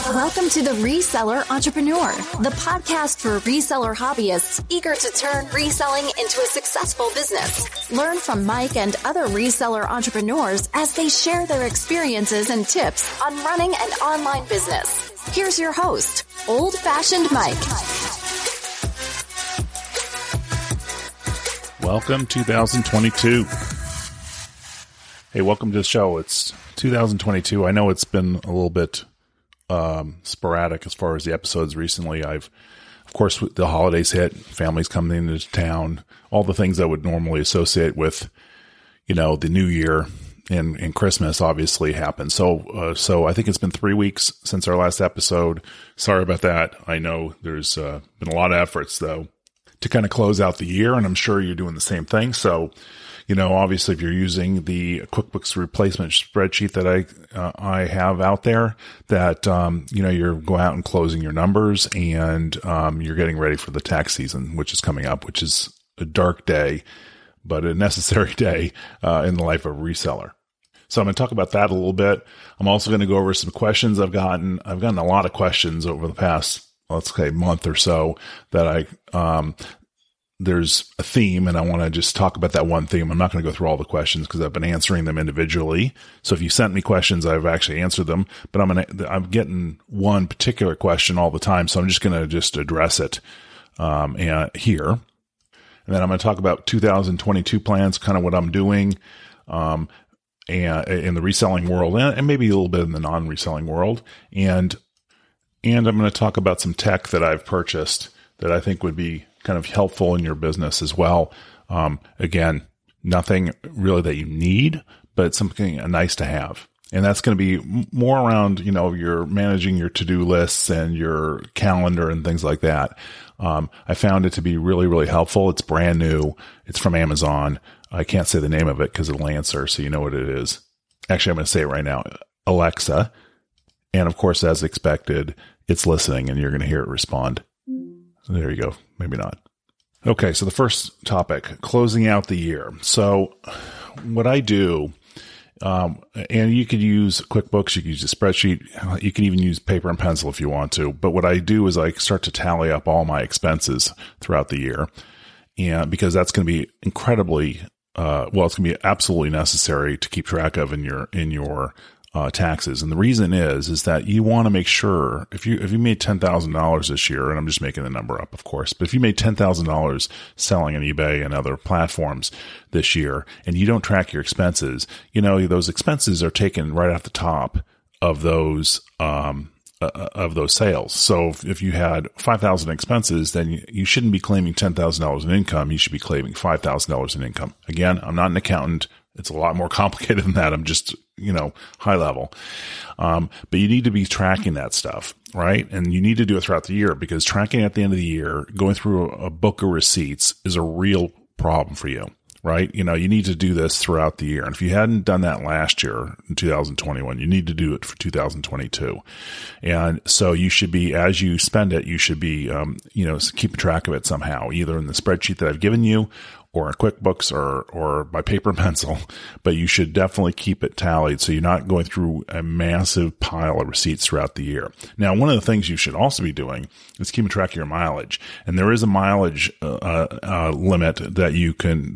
Welcome to The Reseller Entrepreneur, the podcast for reseller hobbyists eager to turn reselling into a successful business. Learn from Mike and other reseller entrepreneurs as they share their experiences and tips on running an online business. Here's your host, Old Fashioned Mike. Welcome 2022. Hey, welcome to the show. It's 2022. I know it's been a little bit sporadic as far as the episodes recently. Of course, the holidays hit, families coming into town, all the things that would normally associate with, the new year and Christmas obviously happened. So I think it's been 3 weeks since our last episode. Sorry about that. I know there's been a lot of efforts though to kind of close out the year, and I'm sure you're doing the same thing. So, obviously if you're using the QuickBooks replacement spreadsheet that I have out there, that, you're going out and closing your numbers, and you're getting ready for the tax season, which is coming up, which is a dark day, but a necessary day in the life of a reseller. So I'm going to talk about that a little bit. I'm also going to go over some questions I've gotten. I've gotten a lot of questions over the past, let's say, month or so that there's a theme, and I want to just talk about that one theme. I'm not going to go through all the questions because I've been answering them individually. So if you sent me questions, I've actually answered them, but I'm getting one particular question all the time. So I'm just going to address it, here. And then I'm going to talk about 2022 plans, kind of what I'm doing, and in the reselling world, and maybe a little bit in the non-reselling world. And I'm going to talk about some tech that I've purchased that I think would be kind of helpful in your business as well. Again, nothing really that you need, but something nice to have. And that's going to be more around, you're managing your to-do lists and your calendar and things like that. I found it to be really, really helpful. It's brand new. It's from Amazon. I can't say the name of it because it'll answer, so you know what it is. Actually, I'm going to say it right now. Alexa. And of course, as expected, it's listening and you're going to hear it respond. So there you go. Maybe not. Okay. So the first topic, closing out the year. So what I do, and you could use QuickBooks, you could use a spreadsheet, you can even use paper and pencil if you want to. But what I do is I start to tally up all my expenses throughout the year. And because that's going to be incredibly, it's going to be absolutely necessary to keep track of in your taxes. And the reason is that you want to make sure if you made $10,000 this year, and I'm just making the number up, of course, but if you made $10,000 selling on eBay and other platforms this year, and you don't track your expenses, those expenses are taken right off the top of those sales. So if you had 5,000 expenses, then you shouldn't be claiming $10,000 in income. You should be claiming $5,000 in income. Again, I'm not an accountant. It's a lot more complicated than that. I'm just, high level. But you need to be tracking that stuff, right? And you need to do it throughout the year, because tracking at the end of the year, going through a book of receipts is a real problem for you, right? You need to do this throughout the year. And if you hadn't done that last year in 2021, you need to do it for 2022. And so you should be, as you spend it, you should be, keeping track of it somehow, either in the spreadsheet that I've given you, or in QuickBooks, or by paper and pencil, but you should definitely keep it tallied so you're not going through a massive pile of receipts throughout the year. Now, one of the things you should also be doing is keeping track of your mileage, and there is a mileage limit that you can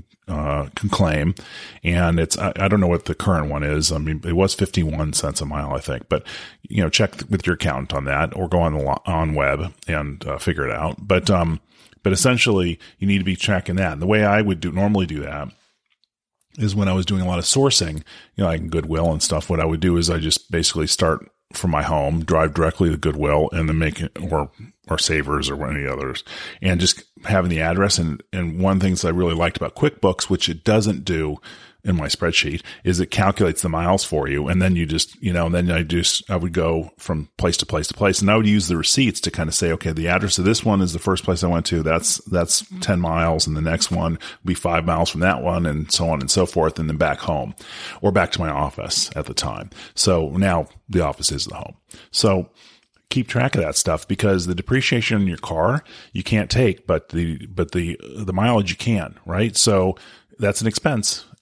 claim, and it's I don't know what the current one is. I mean, it was 51 cents a mile, I think, but check with your accountant on that, or go on web and figure it out. But essentially, you need to be tracking that. And the way I would normally do that is when I was doing a lot of sourcing, like in Goodwill and stuff, what I would do is I just basically start from my home, drive directly to Goodwill, and then make it, or Savers or any others, and just having the address. And one of the things I really liked about QuickBooks, which it doesn't do in my spreadsheet, is it calculates the miles for you. And then you just, I would go from place to place to place, and I would use the receipts to kind of say, okay, the address of this one is the first place I went to. That's 10 miles. And the next one would be 5 miles from that one, and so on and so forth. And then back home, or back to my office at the time. So now the office is the home. So keep track of that stuff, because the depreciation in your car you can't take, but the mileage you can, right? So that's an expense.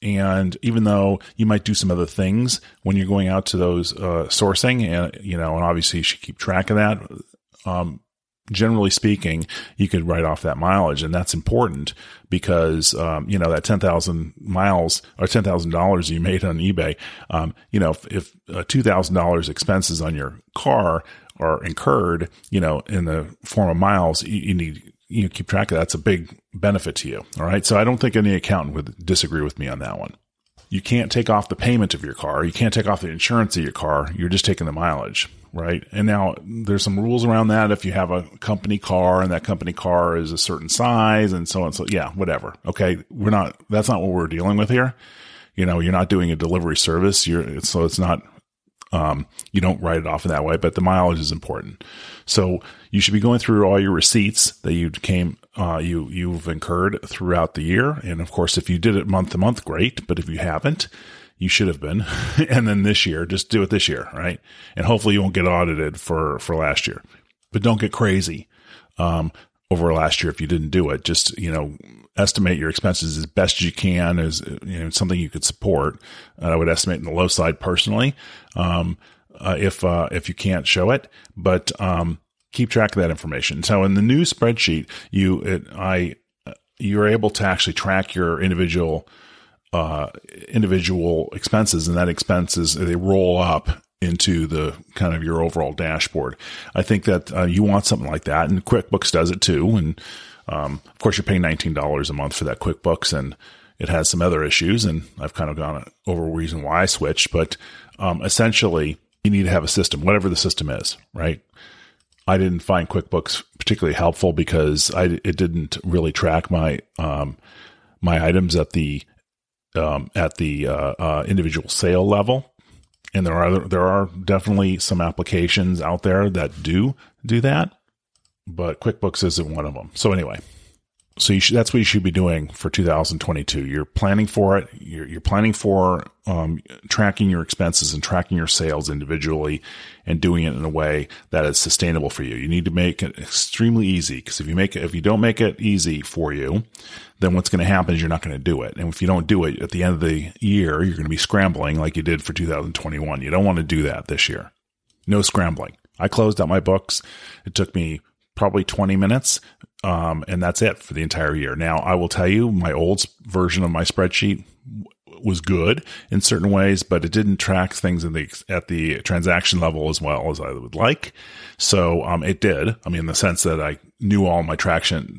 And even though you might do some other things when you're going out to those sourcing, and and obviously you should keep track of that. Generally speaking, you could write off that mileage, and that's important because that 10,000 miles or $10,000 you made on eBay, if $2,000 expenses on your car are incurred, in the form of miles, you need keep track of that. That's a big benefit to you. All right. So I don't think any accountant would disagree with me on that one. You can't take off the payment of your car. You can't take off the insurance of your car. You're just taking the mileage. Right. And now there's some rules around that. If you have a company car and that company car is a certain size and so on. So yeah, whatever. Okay. That's not what we're dealing with here. You're not doing a delivery service. So it's not, you don't write it off in that way, but the mileage is important. So you should be going through all your receipts that you've incurred throughout the year. And of course, if you did it month to month, great. But if you haven't, you should have been. And then this year, just do it this year, right? And hopefully you won't get audited for last year, but don't get crazy, over last year if you didn't do it. Just, estimate your expenses as best as you can as, something you could support. I would estimate in the low side personally, if you can't show it, but, keep track of that information. So in the new spreadsheet, you're able to actually track your individual expenses, and that expenses, they roll up into the kind of your overall dashboard. I think that you want something like that, and QuickBooks does it too. And of course, you're paying $19 a month for that QuickBooks, and it has some other issues. And I've kind of gone over a reason why I switched, but essentially, you need to have a system, whatever the system is, right? I didn't find QuickBooks particularly helpful because it didn't really track my my items at the individual sale level. And there are definitely some applications out there that do that, but QuickBooks isn't one of them. So anyway, that's what you should be doing for 2022. You're planning for it. You're planning for tracking your expenses and tracking your sales individually and doing it in a way that is sustainable for you. You need to make it extremely easy, because if you don't make it easy for you, then what's going to happen is you're not going to do it. And if you don't do it at the end of the year, you're going to be scrambling like you did for 2021. You don't want to do that this year. No scrambling. I closed out my books. It took me probably 20 minutes. And that's it for the entire year. Now, I will tell you, my old version of my spreadsheet was good in certain ways, but it didn't track things at the transaction level as well as I would like. So, it did. I mean, in the sense that I knew all my transaction,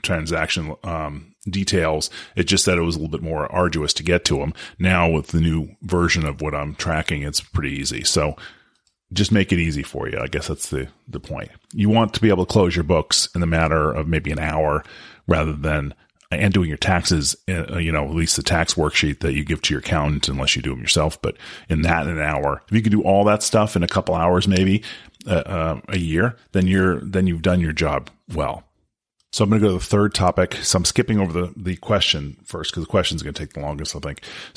details. It just that it was a little bit more arduous to get to them. Now, with the new version of what I'm tracking, it's pretty easy. So, just make it easy for you. I guess that's the point. You want to be able to close your books in the matter of maybe an hour rather than, and doing your taxes, at least the tax worksheet that you give to your accountant, unless you do them yourself, but in an hour, if you can do all that stuff in a couple hours, maybe a year, then you've done your job well. So I'm going to go to the third topic. So I'm skipping over the question first, because the question is going to take the longest, I think.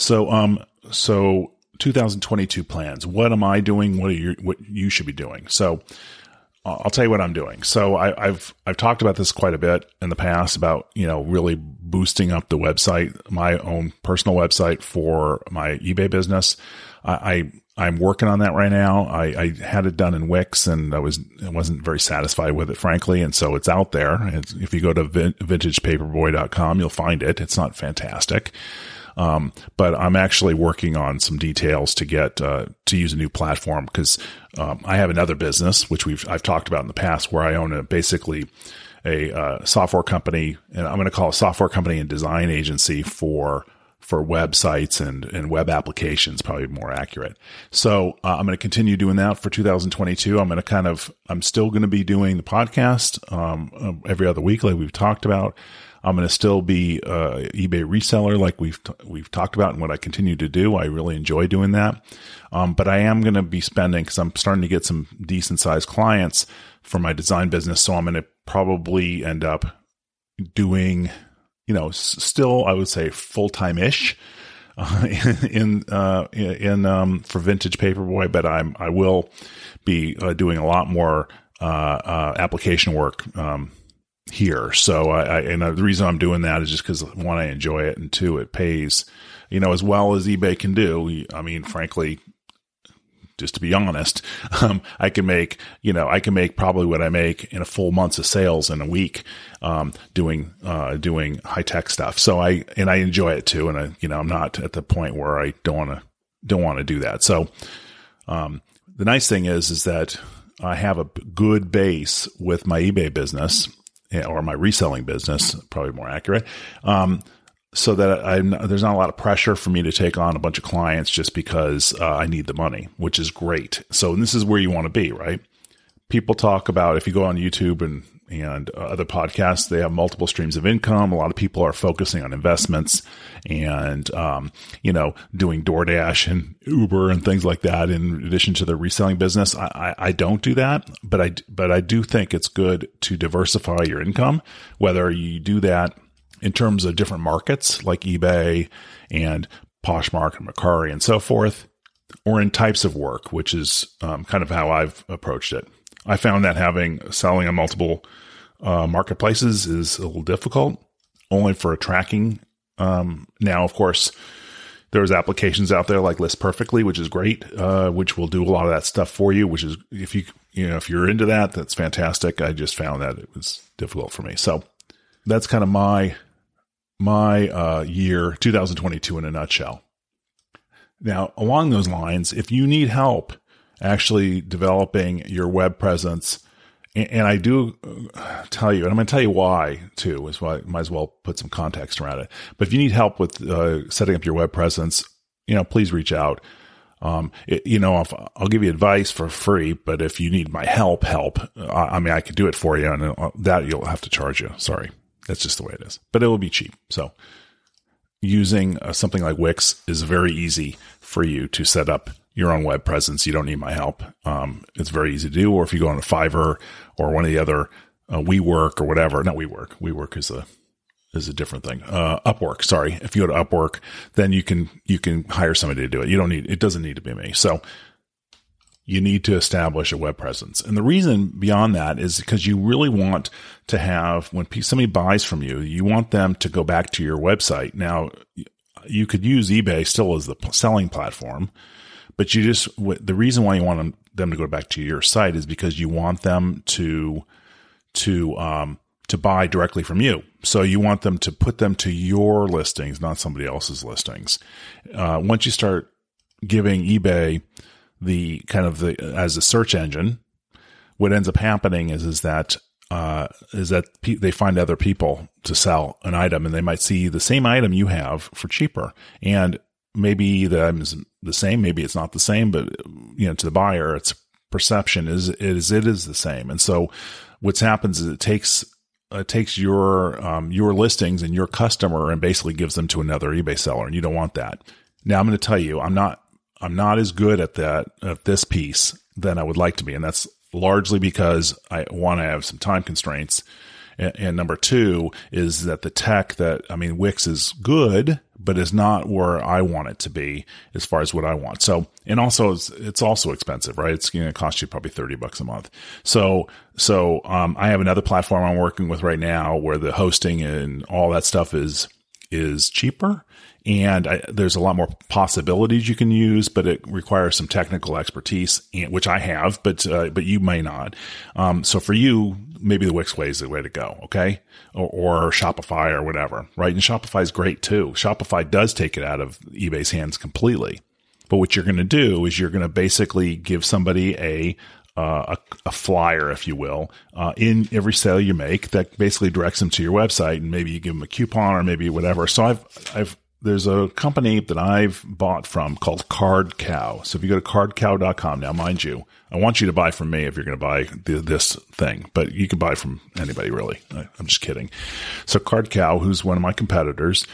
So 2022 plans. What am I doing? What you should be doing? So I'll tell you what I'm doing. So I've talked about this quite a bit in the past about, really boosting up the website, my own personal website for my eBay business. I'm working on that right now. I had it done in Wix, and I wasn't very satisfied with it, frankly. And so it's out there. If you go to vintagepaperboy.com, you'll find it. It's not fantastic. But I'm actually working on some details to get, to use a new platform, because, I have another business, which I've talked about in the past, where I own basically a software company, and I'm going to call it a software company and design agency for websites and web applications, probably more accurate. So, I'm going to continue doing that for 2022. I'm still going to be doing the podcast, every other week, like we've talked about. I'm going to still be eBay reseller, like we've talked about, and what I continue to do. I really enjoy doing that. But I am going to be spending, because I'm starting to get some decent sized clients for my design business. So I'm going to probably end up doing, still, I would say full-time-ish for Vintage Paperboy, but I will be doing a lot more application work here. So and the reason I'm doing that is just because, one, I enjoy it, and two, it pays as well as eBay can do. I mean, frankly, just to be honest, I can make probably what I make in a full month of sales in a week, doing high tech stuff. So I enjoy it too. And I'm not at the point where I don't want to do that. So, the nice thing is that I have a good base with my eBay business, or my reselling business, probably more accurate. So that there's not a lot of pressure for me to take on a bunch of clients just because I need the money, which is great. So this is where you want to be, right? People talk about, if you go on YouTube and other podcasts, they have multiple streams of income. A lot of people are focusing on investments and, doing DoorDash and Uber and things like that in addition to their reselling business. I don't do that, but I do think it's good to diversify your income, whether you do that in terms of different markets like eBay and Poshmark and Mercari and so forth, or in types of work, which is kind of how I've approached it. I found that selling on multiple marketplaces is a little difficult, only for tracking. Now, of course, there's applications out there like List Perfectly, which is great, which will do a lot of that stuff for you. Which is, if you're into that, that's fantastic. I just found that it was difficult for me. So that's kind of my year 2022 in a nutshell. Now, along those lines, if you need help actually developing your web presence, and I do tell you, and I'm going to tell you why too, is why I might as well put some context around it. But if you need help with setting up your web presence, please reach out. I'll give you advice for free, but if you need my help, I could do it for you, and that you'll have to charge you. Sorry. That's just the way it is, but it will be cheap. So using something like Wix is very easy for you to set up your own web presence. You don't need my help. It's very easy to do. Or if you go on a Fiverr or one of the other WeWork or whatever, not WeWork. WeWork is a different thing. Upwork. Sorry. If you go to Upwork, then you can hire somebody to do it. It doesn't need to be me. So you need to establish a web presence. And the reason beyond that is because you really want to have, when somebody buys from you, you want them to go back to your website. Now, you could use eBay still as the selling platform, but the reason why you want them to go back to your site is because you want them to buy directly from you. So you want them to put them to your listings, not somebody else's listings. Once you start giving eBay as a search engine, what ends up happening is that they find other people to sell an item, and they might see the same item you have for cheaper. And maybe the item is the same, maybe it's not the same, but to the buyer, its perception is it is the same. And so what happens is it takes your listings and your customer and basically gives them to another eBay seller, and you don't want that. Now, I'm going to tell you, I'm not as good at this piece than I would like to be. And that's largely because I want to have some time constraints. And number two is that Wix is good, but is not where I want it to be as far as what I want. So, and also it's also expensive, right? It's going to cost you probably $30 a month. So I have another platform I'm working with right now where the hosting and all that stuff is cheaper. And there's a lot more possibilities you can use, but it requires some technical expertise, which I have, but you may not. So for you, maybe the Wix way is the way to go. Okay. Or Shopify or whatever, right? And Shopify is great too. Shopify does take it out of eBay's hands completely. But what you're going to do is you're going to basically give somebody a flyer, if you will, in every sale you make that basically directs them to your website, and maybe you give them a coupon or maybe whatever. So there's a company that I've bought from called Card Cow. So if you go to cardcow.com, now mind you, I want you to buy from me if you're going to buy this thing, but you can buy from anybody really. I'm just kidding. So Card Cow, who's one of my competitors,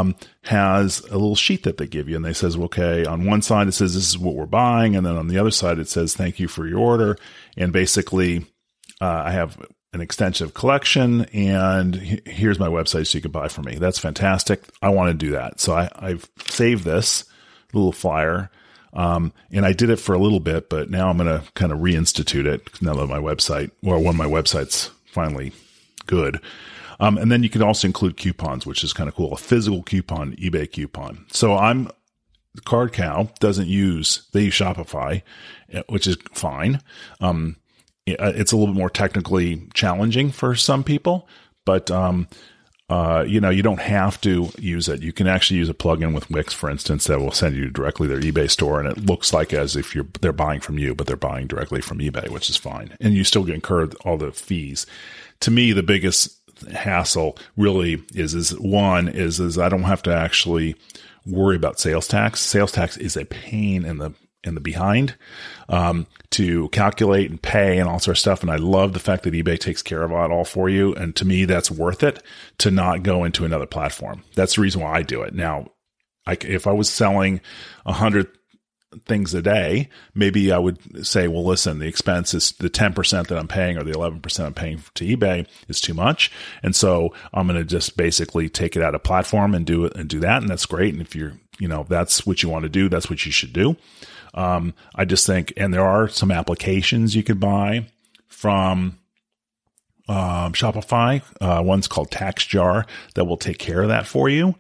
has a little sheet that they give you, and they says, okay, on one side it says this is what we're buying, and then on the other side it says thank you for your order, and basically I have an extensive collection, and here's my website so you can buy from me. That's fantastic. I want to do that. So I've saved this little flyer, and I did it for a little bit, but now I'm going to kind of reinstitute it now that when my website's finally good. And then you can also include coupons, which is kind of cool. A physical coupon, eBay coupon. So Card Cow they use Shopify, which is fine. It's a little bit more technically challenging for some people, but, you don't have to use it. You can actually use a plugin with Wix, for instance, that will send you directly to their eBay store. And it looks like as if they're buying from you, but they're buying directly from eBay, which is fine. And you still get incurred all the fees. To me, the biggest hassle really is I don't have to actually worry about sales tax. Sales tax is a pain in the behind, to calculate and pay and all sort of stuff. And I love the fact that eBay takes care of it all for you. And to me, that's worth it to not go into another platform. That's the reason why I do it. Now, if I was selling 100 things a day, maybe I would say, well, listen, the expense is the 10% that I'm paying or the 11% I'm paying to eBay is too much. And so I'm going to just basically take it out of platform and do that. And that's great. And if that's what you want to do, that's what you should do. I just think, and there are some applications you could buy from Shopify. One's called TaxJar that will take care of that for you.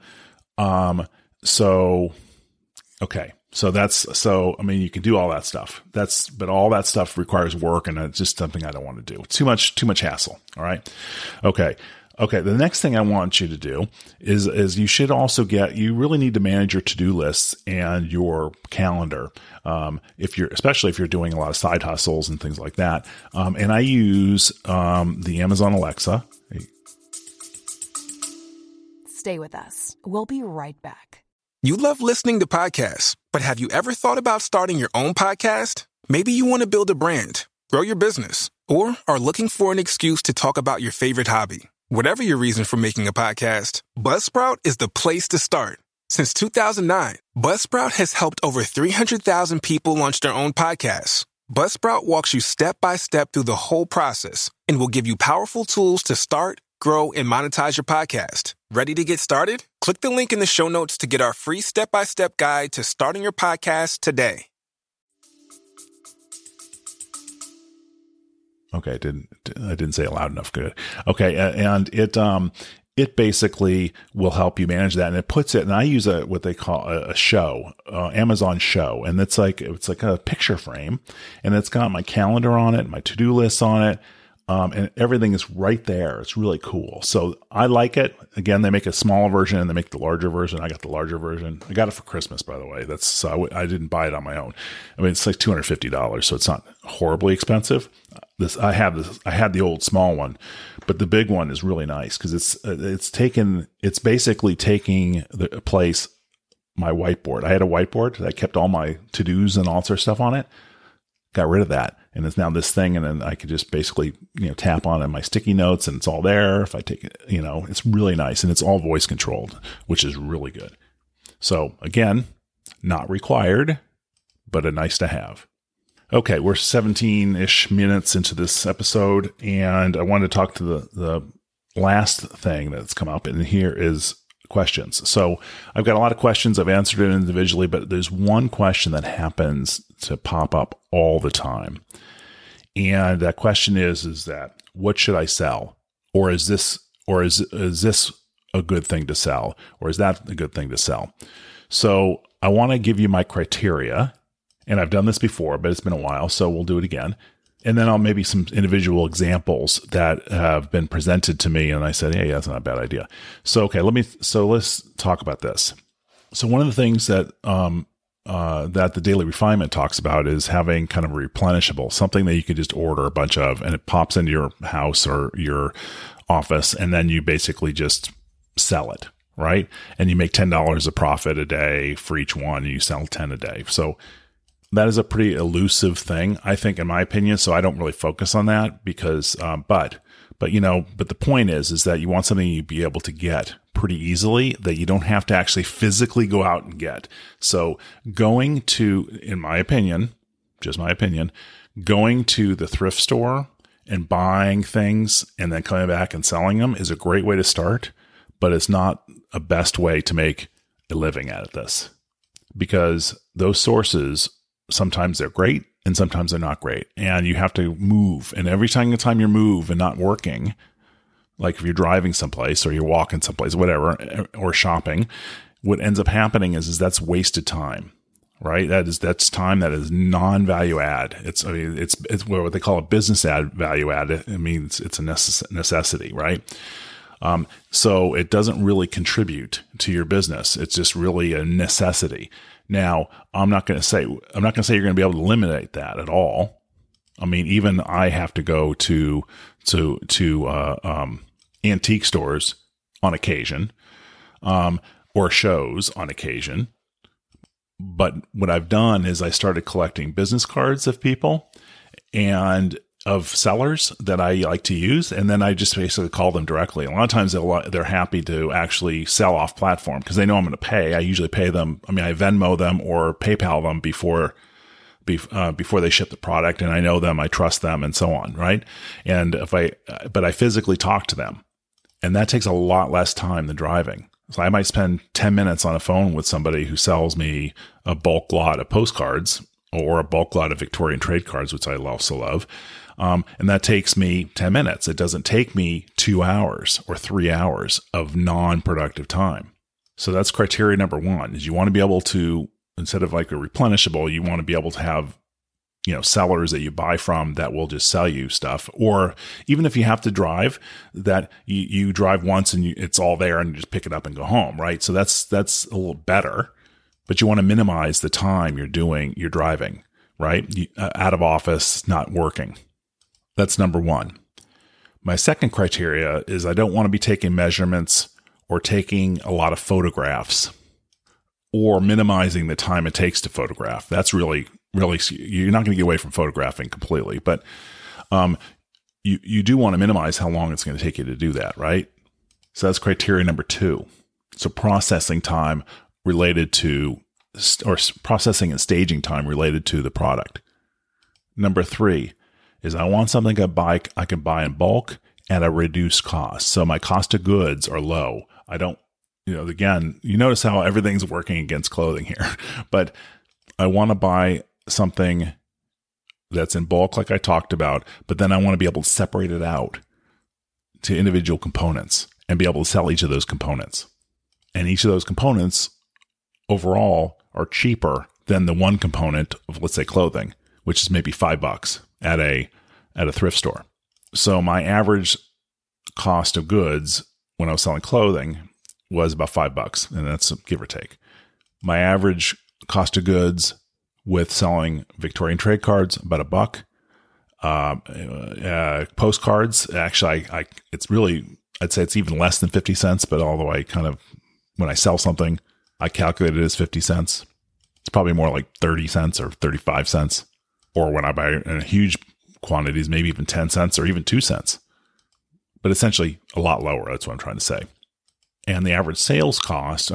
You can do all that stuff. But all that stuff requires work, and it's just something I don't want to do. Too much hassle. All right. Okay. The next thing I want you to do is you should also you really need to manage your to-do lists and your calendar. Especially if you're doing a lot of side hustles and things like that. And I use, the Amazon Alexa. Stay with us. We'll be right back. You love listening to podcasts, but have you ever thought about starting your own podcast? Maybe you want to build a brand, grow your business, or are looking for an excuse to talk about your favorite hobby. Whatever your reason for making a podcast, Buzzsprout is the place to start. Since 2009, Buzzsprout has helped over 300,000 people launch their own podcasts. Buzzsprout walks you step by step through the whole process and will give you powerful tools to start, grow, and monetize your podcast. Ready to get started? Click the link in the show notes to get our free step-by-step guide to starting your podcast today. Okay, I didn't say it loud enough. Good. Okay, and it basically will help you manage that, and it puts it. And I use what they call a show, Amazon Show, and it's like a picture frame, and it's got my calendar on it, my to-do lists on it, and everything is right there. It's really cool. So I like it. Again, they make a smaller version and they make the larger version. I got the larger version. I got it for Christmas, by the way. I didn't buy it on my own. I mean, it's like $250, so it's not horribly expensive. I had the old small one, but the big one is really nice because it's basically taking the place my whiteboard. I had a whiteboard that kept all my to-dos and all sorts of stuff on it. Got rid of that, and it's now this thing, and then I could just basically tap on my sticky notes, and it's all there. If I take it, it's really nice, and it's all voice controlled, which is really good. So again, not required, but a nice to have. Okay, we're 17-ish minutes into this episode, and I wanted to talk to the last thing that's come up, and here is questions. So I've got a lot of questions. I've answered it individually, but there's one question that happens to pop up all the time. And that question is that what should I sell? Or is this a good thing to sell? Or is that a good thing to sell? So I want to give you my criteria, and I've done this before, but it's been a while, so we'll do it again. And then I'll maybe some individual examples that have been presented to me. And I said, hey, that's not a bad idea. So, okay, let's talk about this. So one of the things that the Daily Refinement talks about is having kind of a replenishable, something that you could just order a bunch of and it pops into your house or your office. And then you basically just sell it, right? And you make $10 a profit a day for each one. And you sell 10 a day. So that is a pretty elusive thing, I think, in my opinion. So I don't really focus on that because, but the point is that you want something you'd be able to get pretty easily that you don't have to actually physically go out and get. So going to, in my opinion, just my opinion, going to the thrift store and buying things and then coming back and selling them is a great way to start, but it's not a best way to make a living at this because those sources, sometimes they're great and sometimes they're not great. And you have to move. And every time you move and not working, like if you're driving someplace or you're walking someplace, whatever, or shopping, what ends up happening is that's wasted time, right? That's time that is non-value add. It's what they call a business value add. It means it's a necessity, right? So it doesn't really contribute to your business. It's just really a necessity. Now, I'm not going to say you're going to be able to eliminate that at all. I mean, even I have to go to antique stores on occasion, or shows on occasion. But what I've done is I started collecting business cards of people and of sellers that I like to use. And then I just basically call them directly. A lot of times they're happy to actually sell off platform because they know I'm going to pay. I usually pay them. I mean, I Venmo them or PayPal them before they ship the product, and I know them, I trust them, and so on. Right. And but I physically talk to them, and that takes a lot less time than driving. So I might spend 10 minutes on a phone with somebody who sells me a bulk lot of postcards or a bulk lot of Victorian trade cards, which I also love. And that takes me 10 minutes. It doesn't take me 2 hours or 3 hours of non-productive time. So that's criteria number one, is you want to be able to, instead of like a replenishable, you want to be able to have, sellers that you buy from that will just sell you stuff. Or even if you have to drive, that you drive once and it's all there and you just pick it up and go home, right? So that's a little better, but you want to minimize the time you're driving, right? Out of office, not working. That's number one. My second criteria is I don't want to be taking measurements or taking a lot of photographs or minimizing the time it takes to photograph. That's really, you're not going to get away from photographing completely, but you do want to minimize how long it's going to take you to do that, right? So that's criteria number two. So processing time related to, or processing and staging time related to the product. Number three is I want something I can buy in bulk at a reduced cost. So my cost of goods are low. I don't, again, you notice how everything's working against clothing here, but I want to buy something that's in bulk, like I talked about, but then I want to be able to separate it out to individual components and be able to sell each of those components. And each of those components overall are cheaper than the one component of, let's say, clothing, which is maybe $5 at a thrift store. So my average cost of goods when I was selling clothing was about $5, and that's give or take. My average cost of goods with selling Victorian trade cards, about $1. Postcards, actually, I'd say it's even less than 50 cents, but although when I sell something, I calculate it as 50 cents. It's probably more like 30 cents or 35 cents. Or when I buy in huge quantities, maybe even 10 cents or even 2 cents. But essentially a lot lower, that's what I'm trying to say. And the average sales cost,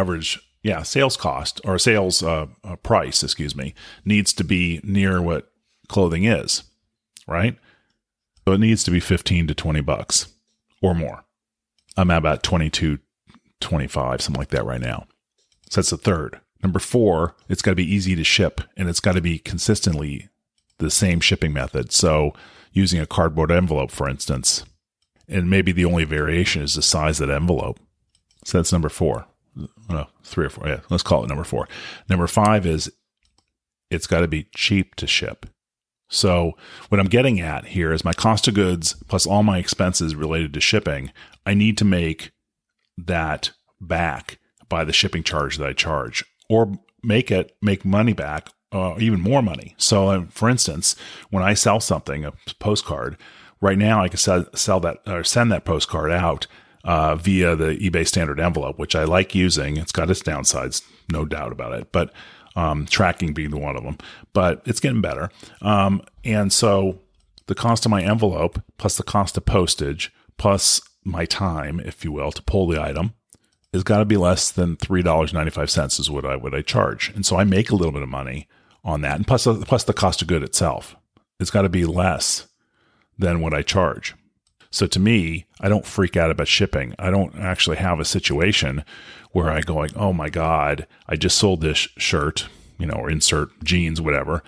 price, needs to be near what clothing is, right? So it needs to be $15 to $20 or more. I'm at about 22, 25, something like that right now. So that's the third. Number four, it's got to be easy to ship, and it's got to be consistently the same shipping method. So using a cardboard envelope, for instance, and maybe the only variation is the size of that envelope. So that's number four. No, 3 or 4. Yeah, let's call it number 4. Number 5 is it's got to be cheap to ship. So what I'm getting at here is my cost of goods plus all my expenses related to shipping. I need to make that back by the shipping charge that I charge, or make money back, even more money. So for instance, when I sell something, a postcard, right now I can sell that or send that postcard out via the eBay standard envelope, which I like using. It's got its downsides, no doubt about it, but tracking being one of them, but it's getting better. And so the cost of my envelope plus the cost of postage plus my time, if you will, to pull the item has got to be less than $3.95 is what I charge. And so I make a little bit of money on that. And plus the cost of good itself, it's got to be less than what I charge. So to me, I don't freak out about shipping. I don't actually have a situation where I go like, oh my God, I just sold this shirt, or insert jeans, whatever,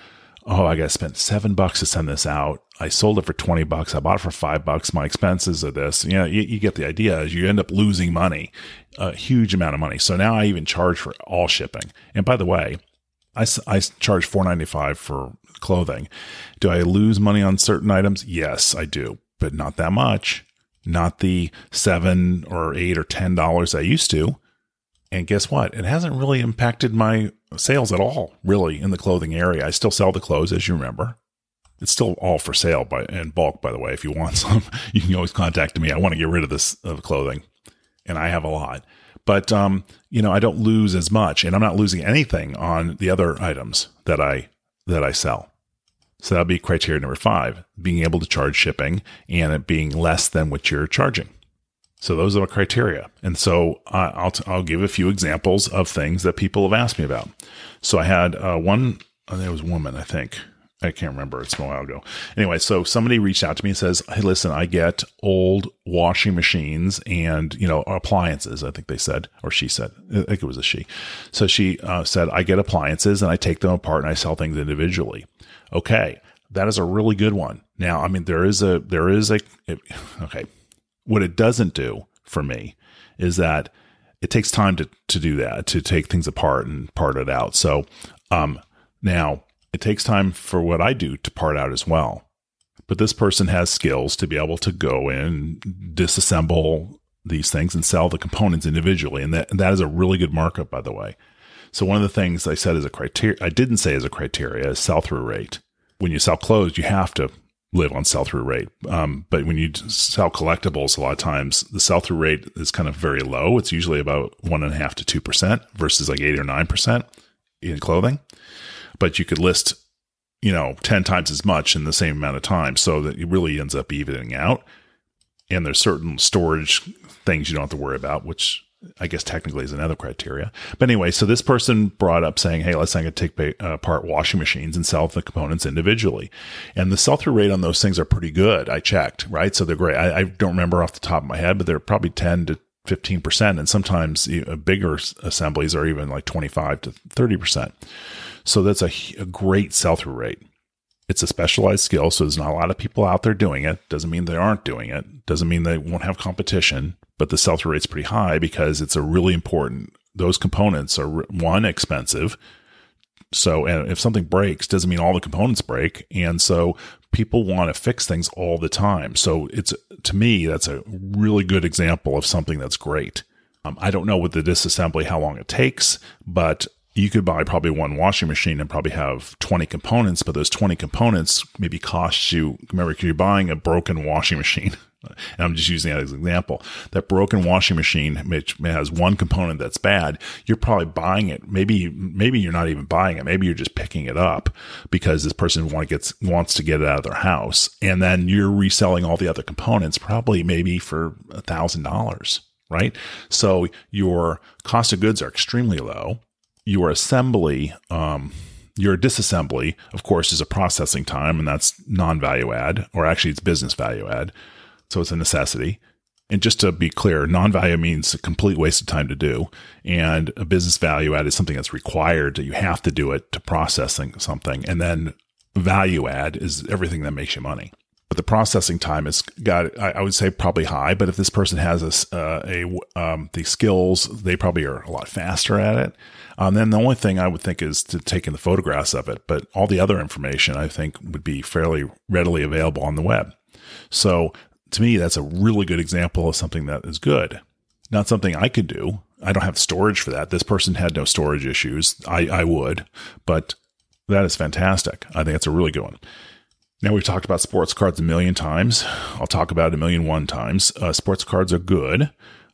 oh, I got to spend $7 to send this out. I sold it for $20. I bought it for $5. My expenses are this. You get the idea. You end up losing money, a huge amount of money. So now I even charge for all shipping. And by the way, I charge $4.95 for clothing. Do I lose money on certain items? Yes, I do, but not that much. Not the $7 or $8 or $10 I used to. And guess what? It hasn't really impacted my sales at all, really, in the clothing area. I still sell the clothes, as you remember. It's still all for sale in bulk, by the way. If you want some, you can always contact me. I want to get rid of this clothing, and I have a lot. But I don't lose as much, and I'm not losing anything on the other items that I sell. So that'll be criteria number 5: being able to charge shipping and it being less than what you're charging. So those are the criteria. And so I'll give a few examples of things that people have asked me about. So I had one, there was a woman, I think. I can't remember. It's a while ago. Anyway, so somebody reached out to me and says, hey, listen, I get old washing machines and, appliances, I think they said, or she said, I think it was a she. So she said, I get appliances and I take them apart and I sell things individually. Okay. That is a really good one. Now, I mean, okay. What it doesn't do for me is that it takes time to do that, to take things apart and part it out. So now it takes time for what I do to part out as well. But this person has skills to be able to go in, disassemble these things and sell the components individually. And that is a really good markup, by the way. So one of the things I said as a criteria, I didn't say as a criteria, is sell-through rate. When you sell clothes, you have to live on sell-through rate. But when you sell collectibles, a lot of times the sell-through rate is kind of very low. It's usually about 1.5% to 2% versus like 8 or 9% in clothing. But you could list, 10 times as much in the same amount of time, so that it really ends up evening out. And there's certain storage things you don't have to worry about, which I guess technically is another criteria. But anyway, so this person brought up saying, hey, let's say I could take apart washing machines and sell the components individually. And the sell-through rate on those things are pretty good. I checked, right? So they're great. I don't remember off the top of my head, but they're probably 10 to 15%. And sometimes bigger assemblies are even like 25 to 30%. So that's a great sell-through rate. It's a specialized skill, so there's not a lot of people out there doing it. Doesn't mean they aren't doing it. Doesn't mean they won't have competition. But the sell-through rate's pretty high because it's a really important. Those components are, one, expensive. So, and if something breaks, doesn't mean all the components break. And so people want to fix things all the time. So to me, that's a really good example of something that's great. I don't know with the disassembly how long it takes, but you could buy probably one washing machine and probably have 20 components, but those 20 components maybe cost you, remember, because you're buying a broken washing machine. And I'm just using that as an example. That broken washing machine, which has one component that's bad, you're probably buying it. Maybe you're not even buying it. Maybe you're just picking it up because this person wants to get it out of their house. And then you're reselling all the other components, probably maybe for $1,000, right? So your cost of goods are extremely low. Your assembly, your disassembly, of course, is a processing time, and that's non-value add, or actually it's business value add. So it's a necessity. And just to be clear, non-value means a complete waste of time to do. And a business value add is something that's required, that you have to do it to processing something. And then value add is everything that makes you money. But the processing time is I would say probably high, but if this person has the skills, they probably are a lot faster at it. Then the only thing I would think is to take in the photographs of it, but all the other information I think would be fairly readily available on the web. So to me, that's a really good example of something that is good. Not something I could do. I don't have storage for that. This person had no storage issues. I would, but that is fantastic. I think that's a really good one. Now, we've talked about sports cards a million times. I'll talk about it 1,000,001 times. Sports cards are good,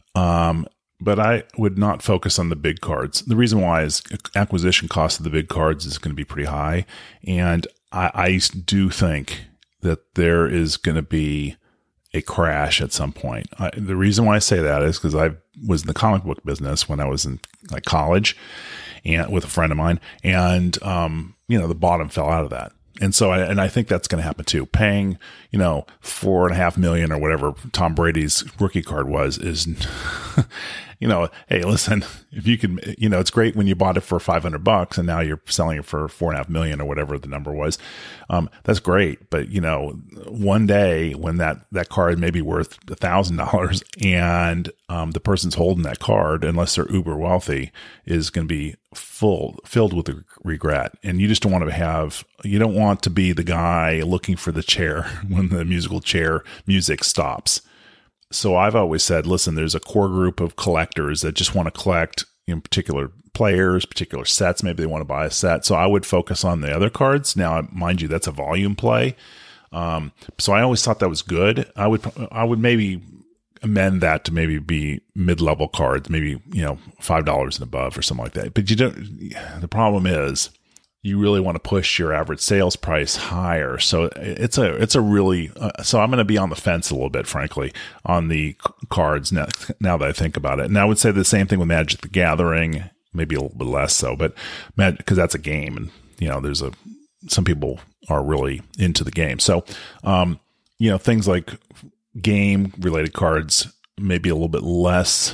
but I would not focus on the big cards. The reason why is acquisition cost of the big cards is going to be pretty high. And I do think that there is going to be a crash at some point. The reason why I say that is because I was in the comic book business when I was in like college and with a friend of mine. And, the bottom fell out of that. And so, I think that's going to happen too. Paying, $4.5 million or whatever Tom Brady's rookie card was hey, listen, if you can, it's great when you bought it for $500 and now you're selling it for $4.5 million or whatever the number was. That's great. But, one day when that card may be worth $1,000 and the person's holding that card, unless they're uber wealthy, is going to be filled with regret. And you just don't want you don't want to be the guy looking for the chair when the musical chair music stops. So I've always said, listen, there's a core group of collectors that just want to collect particular players, particular sets. Maybe they want to buy a set. So I would focus on the other cards. Now, mind you, that's a volume play. So I always thought that was good. I would maybe amend that to maybe be mid-level cards, maybe, $5 and above or something like that. But the problem is, you really want to push your average sales price higher. So it's a really, so I'm going to be on the fence a little bit, frankly, on the cards now that I think about it. And I would say the same thing with Magic the Gathering, maybe a little bit less so, but because that's a game and, some people are really into the game. So, things like game related cards, maybe a little bit less,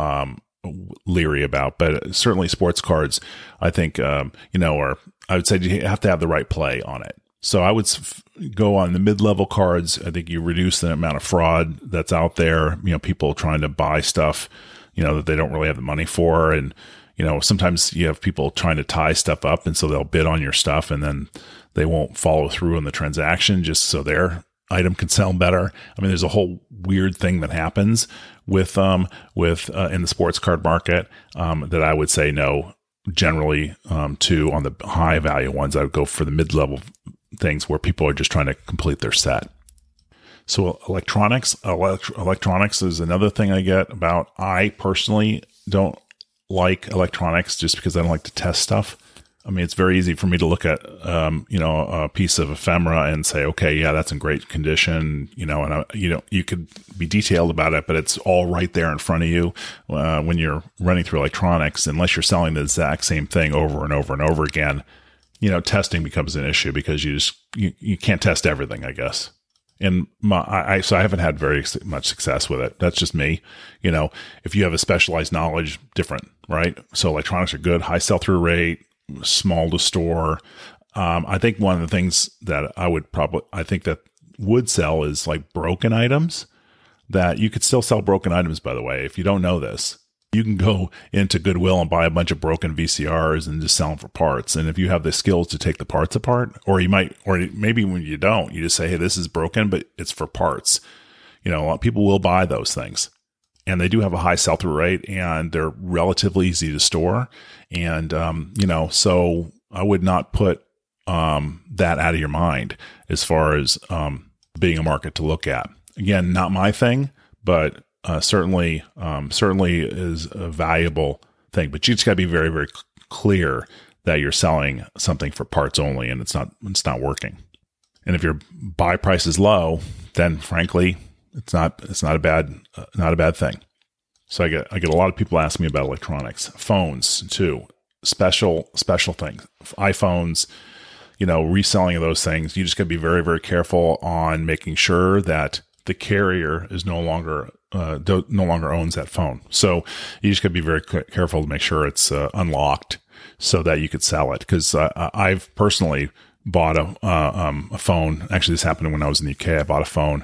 leery about, but certainly sports cards, I think, I would say you have to have the right play on it. So I would go on the mid-level cards. I think you reduce the amount of fraud that's out there, people trying to buy stuff, that they don't really have the money for. And, sometimes you have people trying to tie stuff up, and so they'll bid on your stuff and then they won't follow through on the transaction just so their item can sell better. I mean, there's a whole weird thing that happens with in the sports card market that I would say no. Generally, to on the high value ones, I would go for the mid-level things where people are just trying to complete their set. So electronics is another thing I get about. I personally don't like electronics just because I don't like to test stuff. I mean, it's very easy for me to look at, a piece of ephemera and say, okay, yeah, that's in great condition, and you could be detailed about it, but it's all right there in front of you. When you're running through electronics, unless you're selling the exact same thing over and over and over again, testing becomes an issue because you can't test everything, I guess. And so I haven't had very much success with it. That's just me. If you have a specialized knowledge, different, right? So electronics are good, high sell-through rate, small to store. I think one of the things that I think that would sell is like broken items. That you could still sell broken items, by the way. If you don't know this, you can go into Goodwill and buy a bunch of broken VCRs and just sell them for parts. And if you have the skills to take the parts apart, or maybe when you don't, you just say, hey, this is broken, but it's for parts. A lot of people will buy those things. And they do have a high sell-through rate, and they're relatively easy to store. And, so I would not put that out of your mind as far as being a market to look at. Again, not my thing, but certainly is a valuable thing. But you just got to be very, very clear that you're selling something for parts only, and it's not working. And if your buy price is low, then frankly, it's not a bad thing. So I get a lot of people ask me about electronics, phones too, special things, iPhones, reselling of those things. You just got to be very, very careful on making sure that the carrier is no longer owns that phone. So you just got to be very careful to make sure it's unlocked so that you could sell it. Because I've personally bought a phone. Actually, this happened when I was in the UK. I bought a phone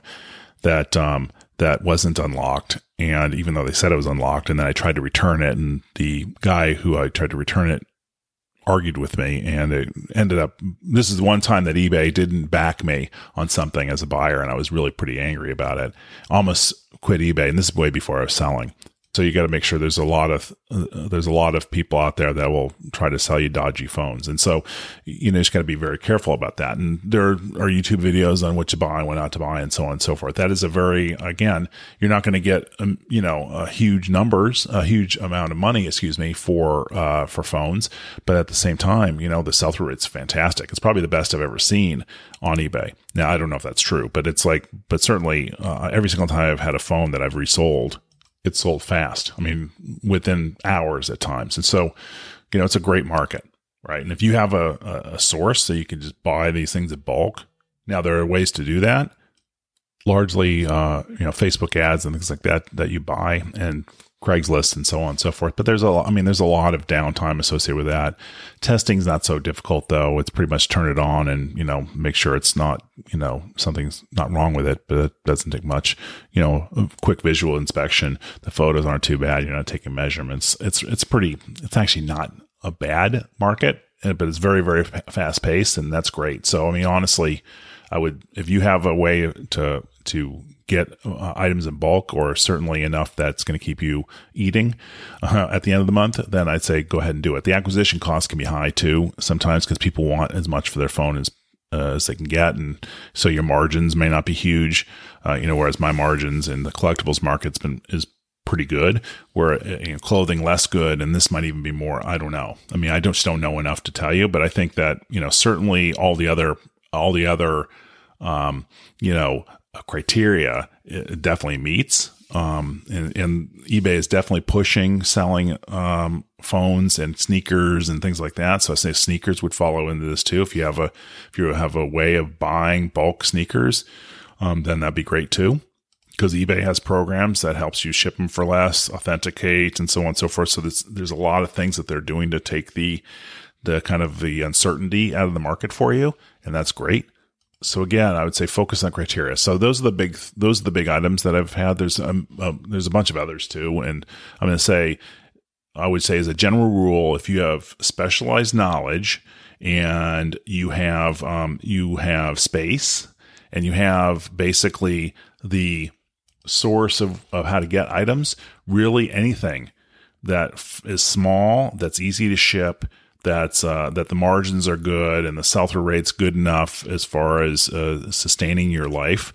that wasn't unlocked. And even though they said it was unlocked, and then I tried to return it, and the guy who I tried to return it argued with me, and it ended up, this is one time that eBay didn't back me on something as a buyer, and I was really pretty angry about it. Almost quit eBay, and this is way before I was selling. So you got to make sure there's a lot of people out there that will try to sell you dodgy phones. And so, just got to be very careful about that. And there are YouTube videos on what to buy and what not to buy and so on and so forth. That is again, you're not going to get, a huge amount of money, for phones. But at the same time, the sell-through rate's fantastic. It's probably the best I've ever seen on eBay. Now, I don't know if that's true, but certainly every single time I've had a phone that I've resold, it's sold fast. I mean, within hours at times. And so, it's a great market, right? And if you have a source so you can just buy these things in bulk. Now, there are ways to do that. Largely, Facebook ads and things like that you buy. And Craigslist and so on and so forth. But there's a lot of downtime associated with that. Testing's not so difficult though. It's pretty much turn it on and, make sure it's not, something's not wrong with it, but it doesn't take much, a quick visual inspection. The photos aren't too bad. You're not taking measurements. It's actually not a bad market, but it's very, very fast paced, and that's great. So, honestly, if you have a way to get items in bulk, or certainly enough that's going to keep you eating at the end of the month, then I'd say go ahead and do it. The acquisition cost can be high too sometimes because people want as much for their phone as they can get, and so your margins may not be huge. Whereas my margins in the collectibles market is pretty good, where clothing less good, and this might even be more. I don't know. I just don't know enough to tell you, but I think that certainly all the other criteria it definitely meets. And eBay is definitely pushing selling phones and sneakers and things like that. So I say sneakers would follow into this too. If you have a way of buying bulk sneakers, then that'd be great too, because eBay has programs that helps you ship them for less, authenticate, and so on and so forth. So there's a lot of things that they're doing to take the kind of the uncertainty out of the market for you, and that's great. So again, I would say focus on criteria. So those are the big items that I've had. There's a bunch of others too, and I would say as a general rule, if you have specialized knowledge and you have space and you have basically the source of how to get items, really anything that is small, that's easy to ship, that the margins are good and the sell-through rate's good enough as far as sustaining your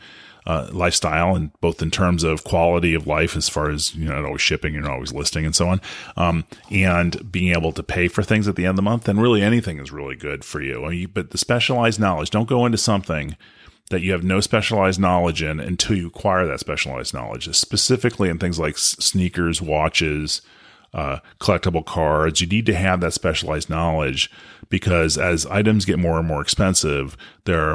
lifestyle, and both in terms of quality of life, as far as you're not always shipping, you're not always listing, and so on, and being able to pay for things at the end of the month, then really anything is really good for you. But the specialized knowledge, don't go into something that you have no specialized knowledge in until you acquire that specialized knowledge, specifically in things like sneakers, watches, collectible cards. You need to have that specialized knowledge, because as items get more and more expensive, there's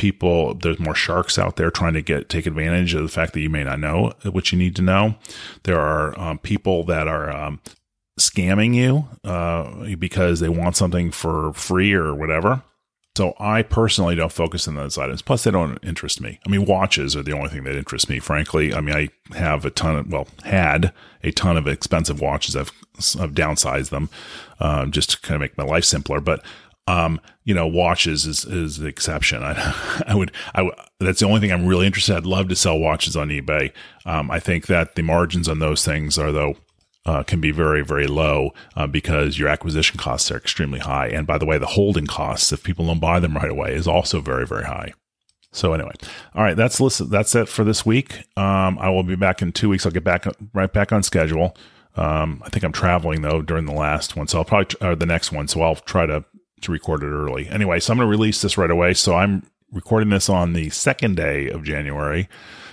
more sharks out there trying to take advantage of the fact that you may not know what you need to know. There are people that are scamming you because they want something for free or whatever. So I personally don't focus on those items. Plus, they don't interest me. Watches are the only thing that interests me, frankly. I have had a ton of expensive watches. I've downsized them just to kind of make my life simpler. But watches is the exception. That's the only thing I'm really interested in. I'd love to sell watches on eBay. I think that the margins on those things can be very, very low because your acquisition costs are extremely high. And by the way, the holding costs, if people don't buy them right away, is also very, very high. So anyway, all right, that's it for this week. I will be back in 2 weeks. I'll get right back on schedule. I think I'm traveling though during the last one, so I'll probably the next one. So I'll try to record it early. Anyway, so I'm going to release this right away. So I'm recording this on the 2nd day of January,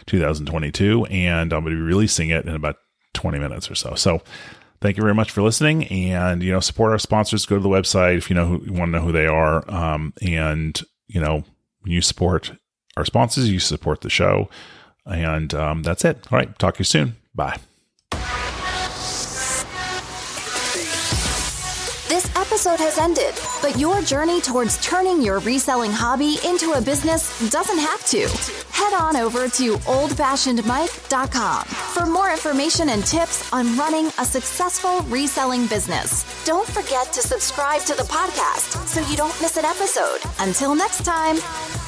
2022, and I'm going to be releasing it in about 20 minutes or so. So thank you very much for listening, and, support our sponsors. Go to the website if you want to know who they are. And, when you support our sponsors, you support the show, and that's it. All right. Talk to you soon. Bye. This episode has ended, but your journey towards turning your reselling hobby into a business doesn't have to. Head on over to oldfashionedmike.com for more information and tips on running a successful reselling business. Don't forget to subscribe to the podcast so you don't miss an episode. Until next time.